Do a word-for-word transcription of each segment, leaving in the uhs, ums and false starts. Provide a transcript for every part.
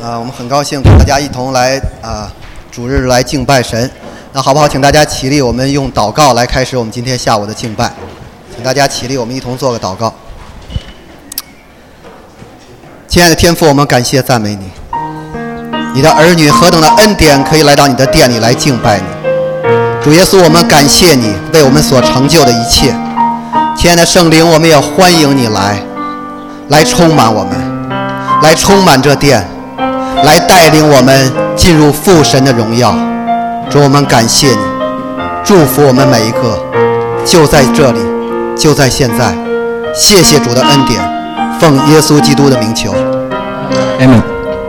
啊，我们很高兴跟大家一同来啊主日来敬拜神。那好不好？请大家起立，我们用祷告来开始我们今天下午的敬拜。请大家起立，我们一同做个祷告。亲爱的天父，我们感谢赞美你，你的儿女何等的恩典可以来到你的殿里来敬拜你。主耶稣，我们感谢你为我们所成就的一切。亲爱的圣灵，我们也欢迎你来来充满我们，来充满这殿，来带领我们进入父神的荣耀。主，我们感谢你，祝福我们每一个，就在这里，就在现在。谢谢主的恩典，奉耶稣基督的名求，阿们。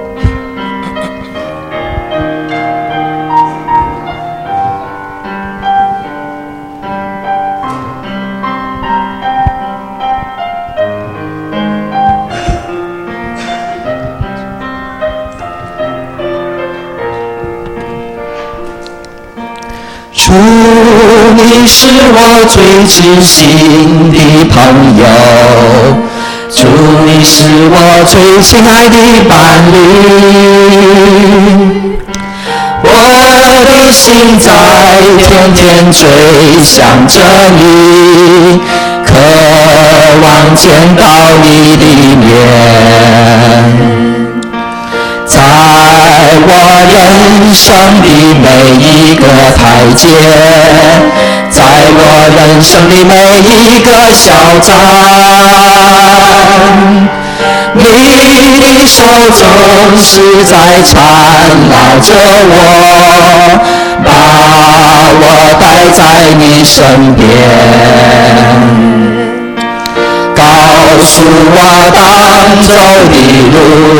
主，你是我最知心的朋友，主，你是我最亲爱的伴侣，我的心在天天追想着你，渴望见到你的面，在我人生的每一个台阶，在我人生的每一个小站，你的手总是在缠绕着我，把我带在你身边，告诉我当走的路，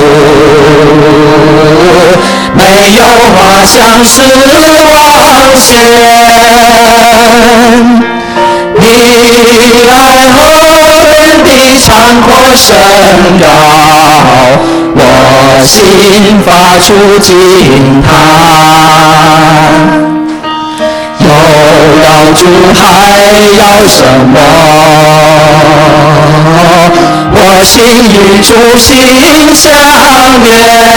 没有花香是枉然，你爱何等的长阔深高，我心发出惊叹，又要主还要什么？我心与主心相连，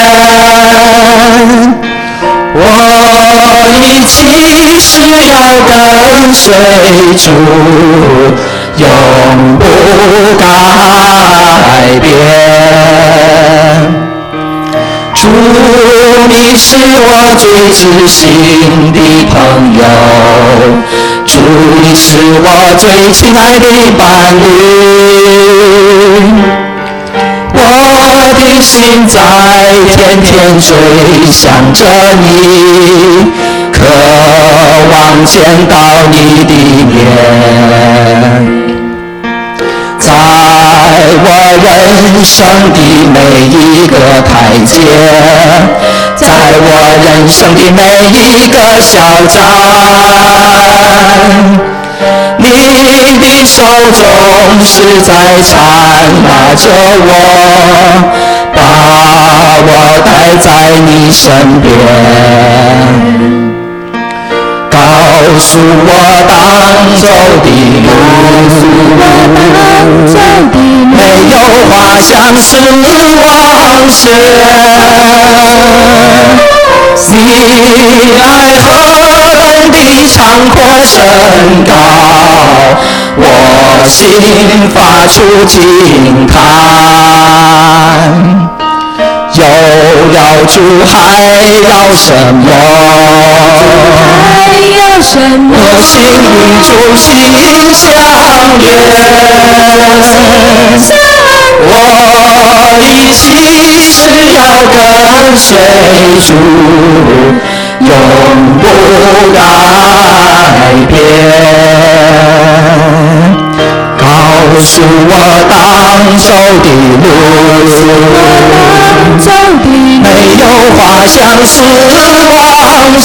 我一起是要跟随主，永不改变。主，你是我最知心的朋友，主，你是我最亲爱的伴侣，我的心在天天追想着你，渴望见到你的面，在我人生的每一个台阶，在我人生的每一个小站，你的手总是在缠拉着我，把我带在你身边，告诉我当走的路，没有花香是枉然，你爱何等的长阔深高，我心发出惊叹，又要主还要什么？我心与主心相连，我一心是要跟随主，永不改变，告诉我当走的路，没有花香是枉然，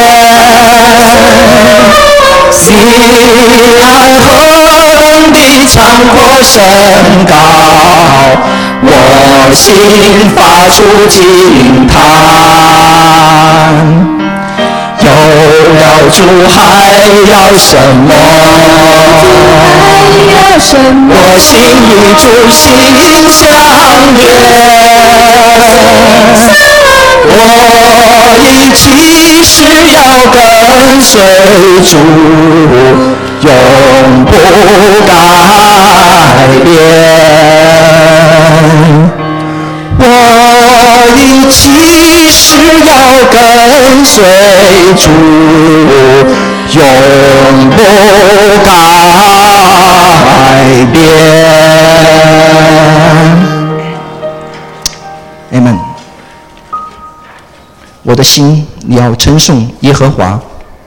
你爱何等的长阔深高，我心发出惊叹，又要主还要什么？我心与主心相连， 其实要跟随主，永不改变。我已起誓要跟随主，永不改变。Amen。我的心，你要称颂耶和华。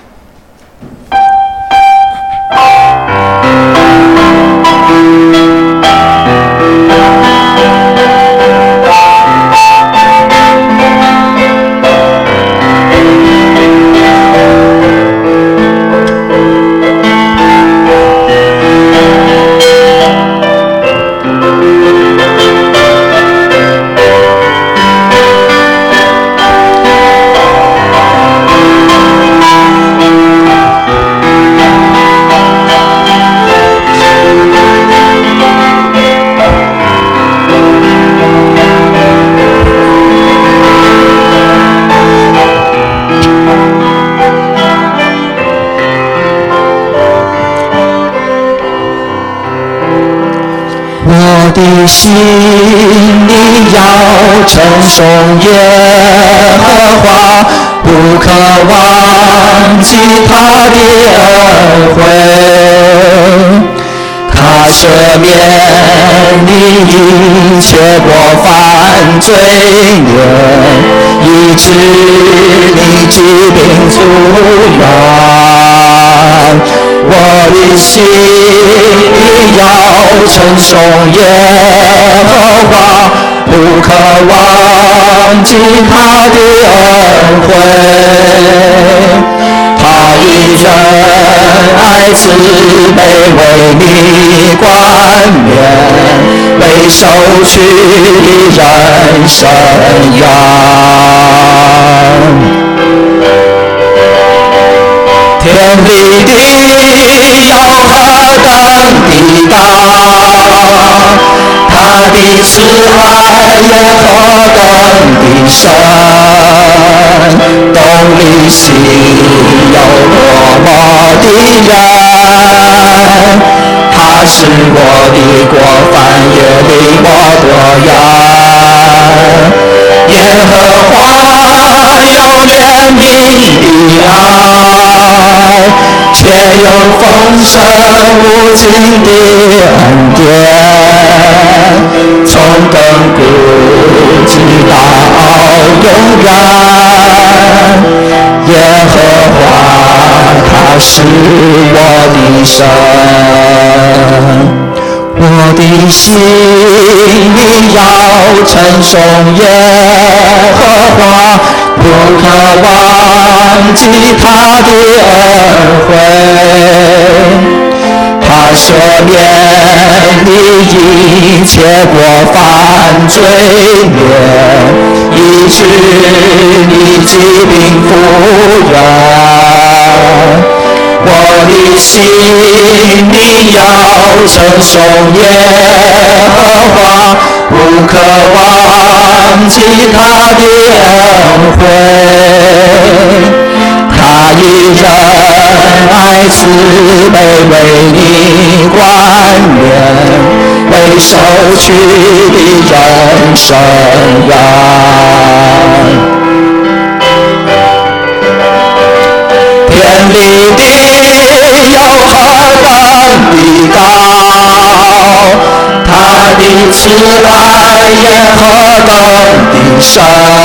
的心里要称颂耶和华，不可忘记他的恩惠。他赦免你一切过犯罪孽，医治你疾病复原。我的心里要称颂耶和华，不可忘记他的恩惠。他以仁爱慈悲为你冠冕，为受屈的人伸冤。天离地要何等的高，他的慈爱也何等的深，懂你心有多么的远，他使我的过犯也离我多远。耶和华有怜悯的爱，且有丰盛无尽的恩典，从亘古直到永远。耶和华他是我的神，我的心里要称颂耶和华，不可忘记他的恩惠。他赦免你一切过犯罪孽，医治你疾病复原。我的心里要称颂耶和华，不可忘记他的恩惠。他以仁爱慈悲为你冠冕，为受屈的人伸冤。天离地有何等的高，他的慈爱也何等的深，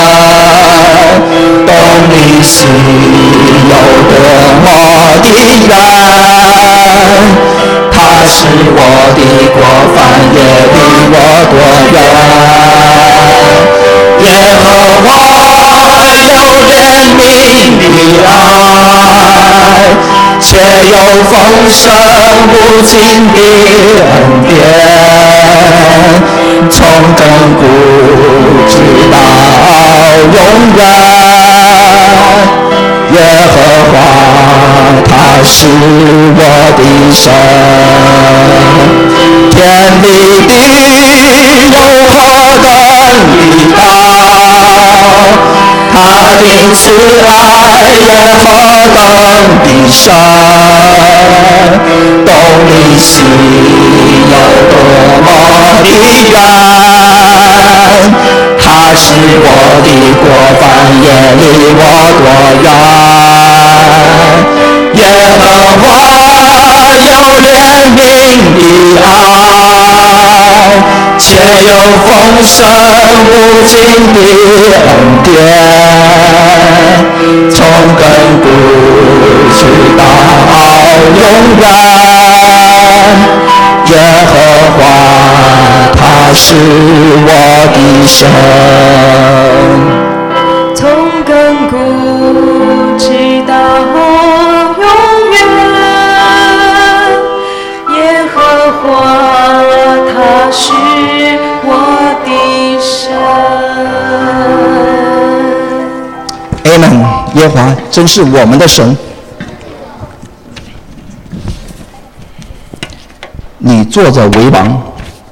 懂你心有多么的远，他使我的过犯也离我多远。耶和华有怜悯的爱，且有丰盛无尽的恩典，从亘古直到永远。耶和华他是我的神，天离地有何等的高，他的慈爱也何等的深，懂你心有多么的远，他是我的过犯，也离我多远。耶和华有怜悯的爱，且有丰盛无尽的恩典，从亘古直到永远。耶和华他是我的神， 从亘古直到永远。耶和华他是我的神。 Amen。耶和华真是我们的神，你坐着为王。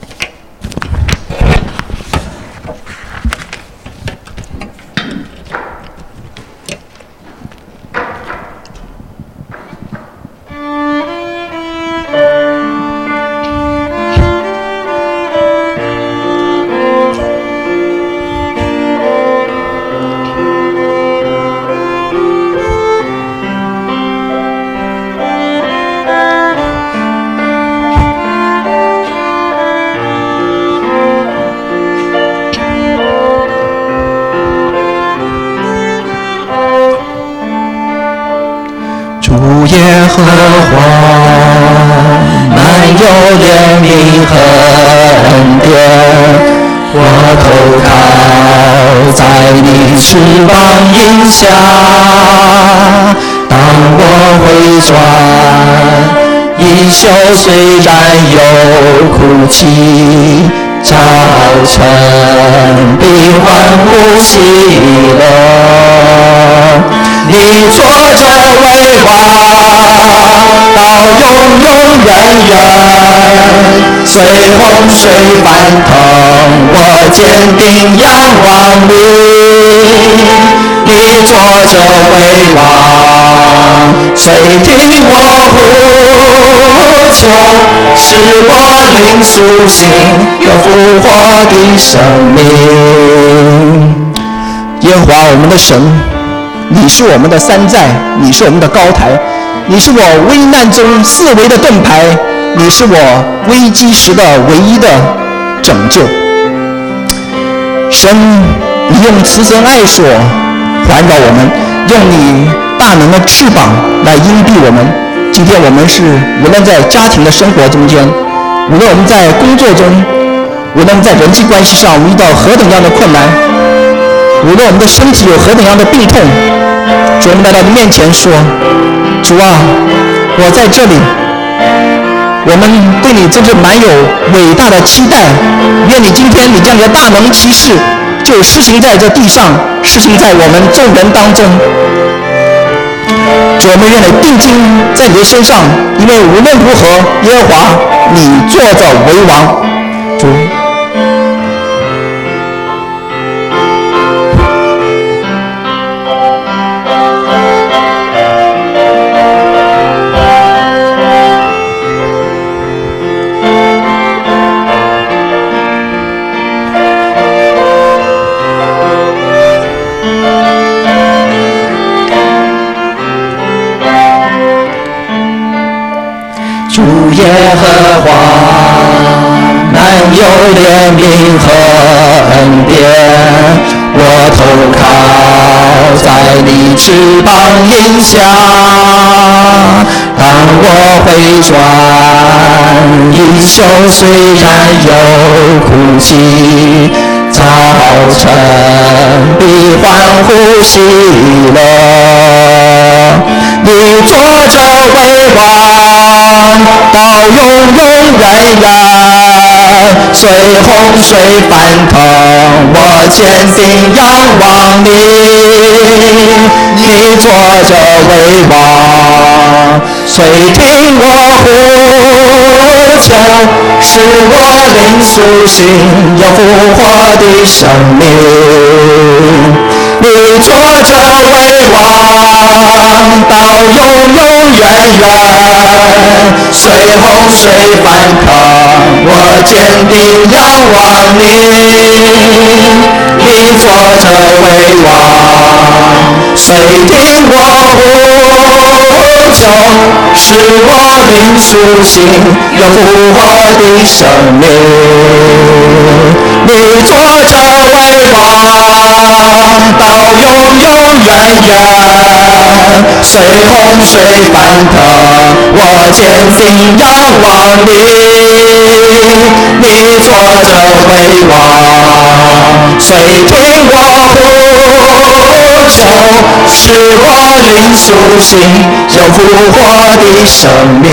耶和华满有怜悯和恩典，我投靠在你翅膀荫下。当我回转，衣袖虽然有哭泣，早晨必欢呼喜乐。你坐着为王，到永永远远，随洪水翻腾，我坚定仰望你。你坐着为王，垂听我呼求，使我灵苏醒，有复活的生命。耶和华我们的神，你是我们的山寨，你是我们的高台，你是我危难中四围的盾牌，你是我危机时的唯一的拯救。神，你用慈神爱所环绕我们，用你大能的翅膀来荫蔽我们。今天我们是无论在家庭的生活中间，无论我们在工作中，无论在人际关系上遇到何等样的困难，无论我们的身体有何等样的病痛，主，我们来到你面前说，主啊，我在这里，我们对你真是满有伟大的期待。愿你今天你将你的大能奇事就施行在这地上，施行在我们众人当中。主，我们愿你定睛在你的身上，因为无论如何，耶和华你坐着为王。主，主耶和华满有怜悯和恩典，我投靠在你翅膀荫下。当我回转，衣袖虽然有哭泣，早晨必欢呼喜乐。你坐着为王，到永永远远，随洪水翻腾，我坚定仰望你。你坐着为王，垂听我呼求，使我灵苏醒，有复活的生命。你坐着为王，到永永远远。随洪水翻腾，我坚定仰望你，你坐着为王，谁听我呼求，使我灵苏醒，有复活的生命。你坐着为王，到永永远远。随洪水翻腾，我坚定仰望你，你坐着为王，谁听我呼求，使我灵苏醒，有复活的生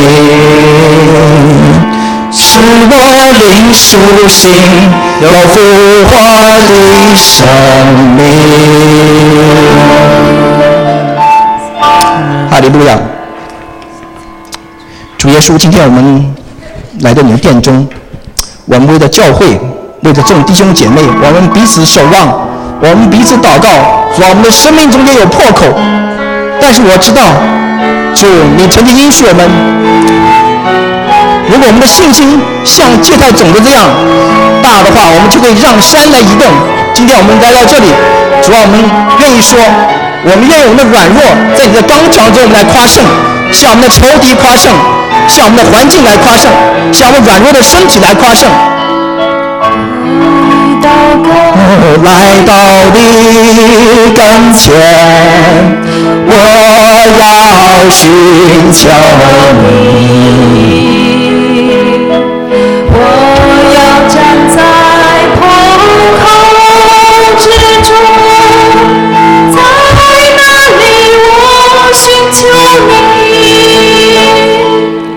命，使我灵苏醒，有复活的生命。哈利路亚！主耶稣，今天我们来到你的殿中，我们为了教会，为了众弟兄姐妹，我们彼此守望，我们彼此祷告，主啊，我们的生命中间有破口，但是我知道，主，你曾经应许我们，如果我们的信心像芥菜种子这样大的话，我们就可以让山来移动。今天我们来到这里，主啊，我们愿意说，我们愿意我们的软弱在你的刚强中我们来夸胜，向我们的仇敌夸胜，向我们的环境来夸胜，向我们软弱的身体来夸胜。来到你跟前，我要寻求你， 我要站在破口之中，在那里我寻求你。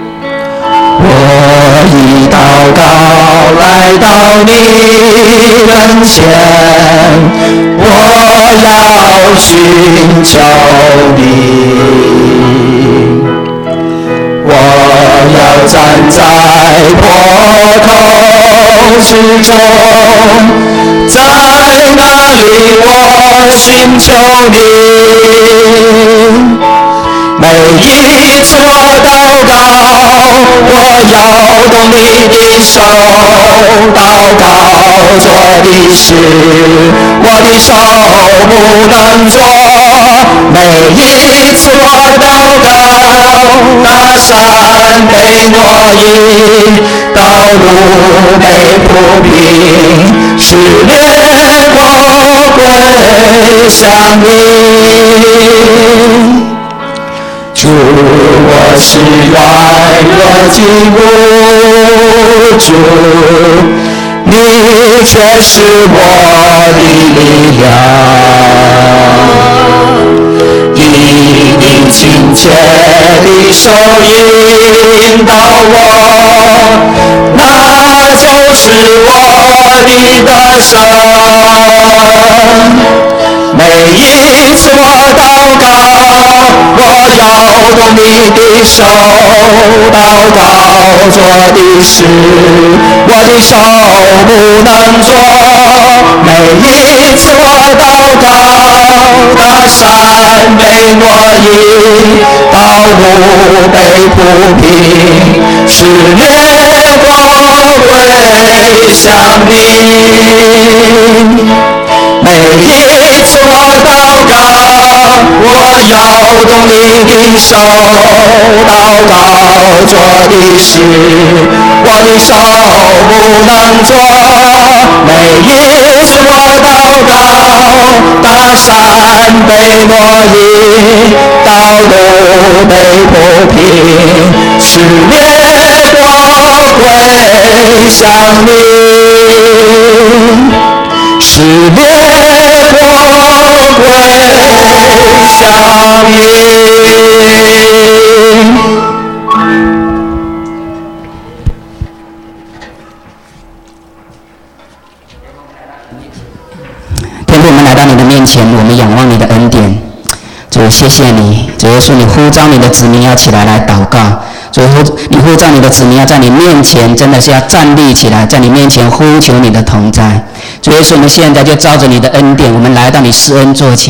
我已祷告来到你跟前，我要寻求你，我要站在破口之中，在那里我寻求你。每一次我祷告，我摇动你的手，祷告做的事，我的手不能做。每一次我祷告，那山被挪移，道路被铺平，是烈火归向你。主，我是软弱经不住，你却是我的力量。以你亲切的手引导我，那就是我的得胜。每一次我祷告，我摇动你的手，祷告做的事，我的手不能做。每一次我祷告，那山被挪移，道路被铺平，是烈火归向你。每一次我祷告，我摇动你的手，祷告做的事，我的手不能做。每一次我祷告，大山被挪移，道路被铺平，是烈火归向你。是烈火归向你。天父，我们来到你的面前，我们仰望你的恩典。主，谢谢你，主耶稣，你呼召你的子民要起来来祷告。主，你呼召你的子民要在你面前，真的是要站立起来，在你面前呼求你的同在。主耶稣，我们现在就照着你的恩典，我们来到你施恩座前，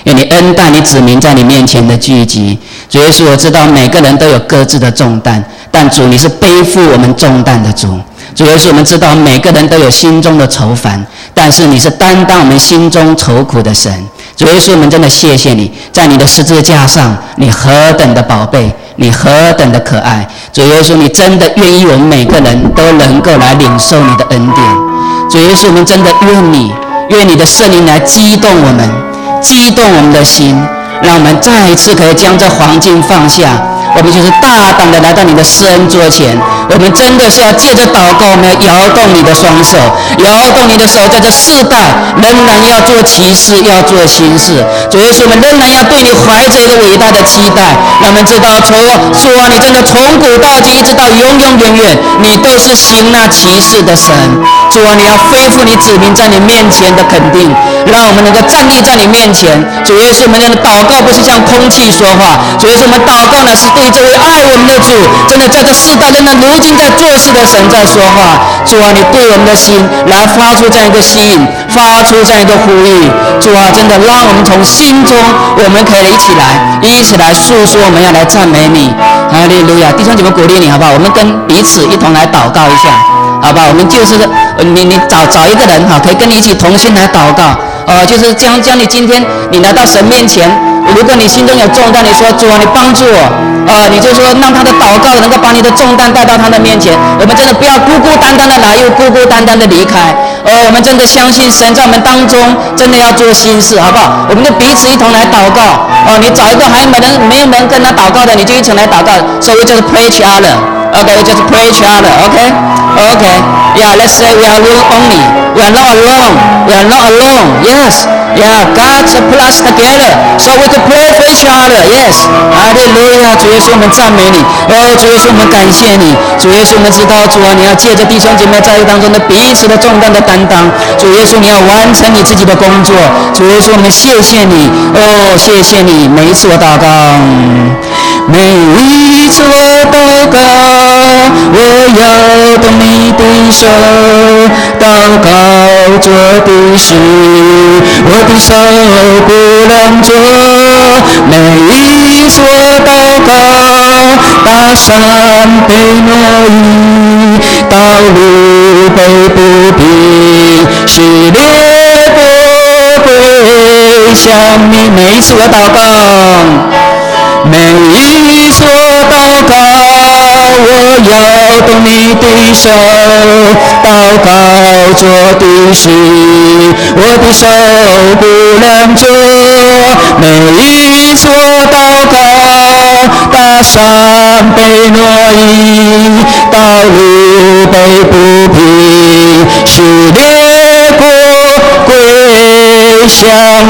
愿你恩待你子民在你面前的聚集。主耶稣，我知道每个人都有各自的重担，但主你是背负我们重担的主。主耶稣，我们知道每个人都有心中的愁烦，但是你是担当我们心中愁苦的神。主耶稣，我们真的谢谢你，在你的十字架上，你何等的宝贝，你何等的可爱。主耶稣，你真的愿意我们每个人都能够来领受你的恩典。主耶稣，我们真的愿你，愿你的圣灵来激动我们，激动我们的心，让我们再一次可以将这黄金放下，我们就是大胆的来到你的施恩桌前。我们真的是要借着祷告，我们要摇动你的双手，摇动你的手，在这世代仍然要做奇事，要做新事。主耶稣，我们仍然要对你怀着一个伟大的期待，让我们知道主主啊，你真的从古到今，一直到永永远远，你都是行那奇事的神。主啊，你要恢复你子民在你面前的肯定，让我们能够站立在你面前。主耶稣，我们的祷告不是像空气说话，主耶稣，我们祷告呢是对这位爱我们的主，真的在这世代仍然如今在做事的神在说话。主啊，你对我们的心来发出这样一个吸引，发出这样一个呼吁。主啊，真的让我们从心中，我们可以一起来，一起来诉说，我们要来赞美你。哈利路亚！弟兄姐妹，鼓励你好不好？我们跟彼此一同来祷告一下，好不好？我们就是你你找找一个人哈，可以跟你一起同心来祷告。呃，就是将将你今天你来到神面前，如果你心中有重担，你说主啊，你帮助我，呃，你就说让他的祷告能够把你的重担带到他的面前。我们真的不要孤孤单单的来，又孤孤单单的离开。呃，我们真的相信神在我们当中真的要做新事，好不好？我们就彼此一同来祷告。哦、呃，你找一个还没人没有人跟他祷告的，你就一起来祷告。So we just pray each other. Okay, we just pray each other. Okay, okay. Yeah, let's say we are only. We are not alone. We are not alone. Yes. Yeah, God put us together, so we can pray for each other. Yes. 哈利路亚！主耶稣，我们赞美你。哦，主耶稣，我们感谢你。主耶稣，我们知道主啊，你要借着弟兄姐妹在当中的彼此的重担的担当。主耶稣，你要完成你自己的工作。主耶稣，我们谢谢你。哦，谢谢你。每一次我祷告，每一次我祷告，我要动你的手，祷告做的事，我的手不能做。每一次我祷告，大山被挪移，道路被不平，是列国归向你。每一次我祷告，每一次我祷告，我要动你的手，祷告做的事，我的手不能做。每一次我祷告，大山被挪移，道路被不平，是列国归向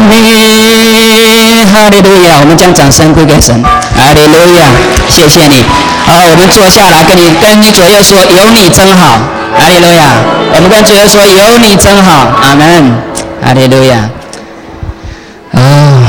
你。哈利路亚！我们将掌声归给神。哈利路亚！谢谢你。好，我们坐下来，跟你跟你左右说，有你真好。哈利路亚！我们跟左右说，有你真好。阿门。哈利路亚。啊。